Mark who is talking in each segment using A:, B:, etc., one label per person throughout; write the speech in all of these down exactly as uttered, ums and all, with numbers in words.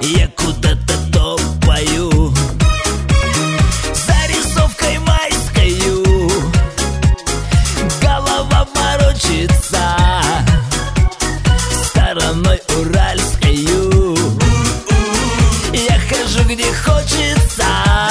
A: я куда-то топаю. Зарисовкой майскою голова морочится, стороной уральскою я хожу где хочется.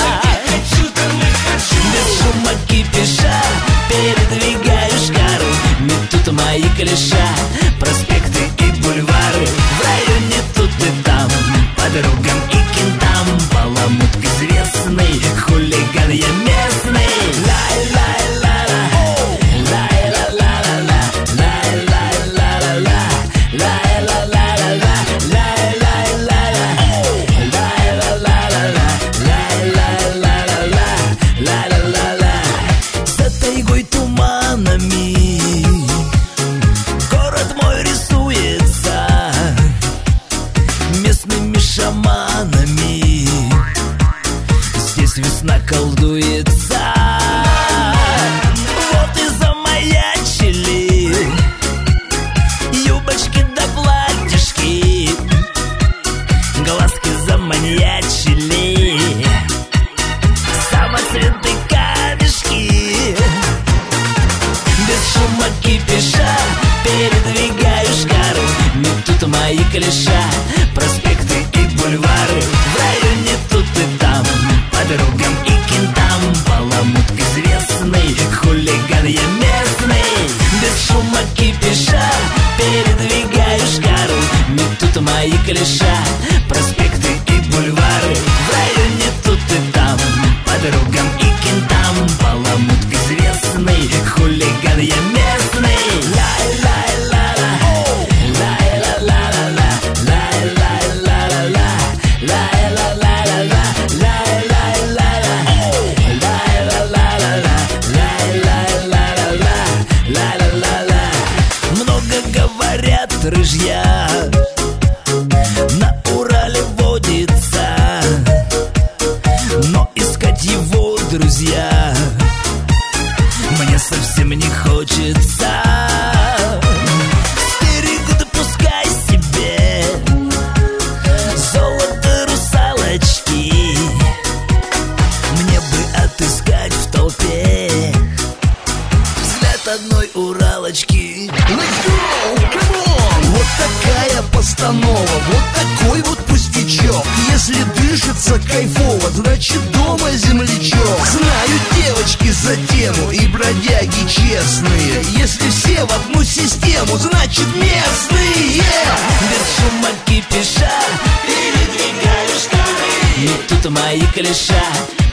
A: Без шума кипиша передвигаю шкару. Метут мои клиша, проспекты и бульвары. В районе тут и там, подругам и кентам. Баламут известный, хулиган я местный. Лай-лай-ла-ла, лай-ла-ла-ла-ла, лай-лай-ла-ла-ла, лай-ла-ла-ла-ла, лай-лай-ла-ла, лай-ла-ла-ла-ла, лай-лай-ла-ла-ла, лай-ла-ла-ла. За тайгой туманами город мой рисуется местными шаманами. Здесь весна колдуется. Вот и замаячили юбочки да платьишки, глазки заманьячили, самоцветы камешки. Без шума кипиша передвигаю шкару. Метут мои клиша, проспекты и бульвары. В районе тут и там, подругам и кентам. Баламут известный, хулиган я местный. Без шума кипиша передвигаю шкару. Метут мои клиша, проспекты и бульвары. В районе тут и там, подругам и кентам. Баламут известный, хулиган я местный. Лай-лай-ла-ла, лай-ла-ла-ла-ла, лай-лай-ла-ла-ла, лай-ла-ла-ла-ла, лай-лай-ла-ла, лай-ла-ла-ла-ла, лай-лай-ла-ла-ла, лай-ла-ла-ла. Много говорят рыжья, на Урале водится, но искать его, друзья, мне совсем не хочется. Стерегут, пускай себе золото русалочки. Мне бы отыскать в толпе взгляд одной уралочки.
B: Let's go, come on! Вот такая постанова, вот такой вот пустячок. Если дышится кайфово, значит дома землячок. Знают девочки за тему и бродяги честные. Если все в одну систему, значит местные.
A: Без шума кипиша передвигаю шкары. Метут мои клиша,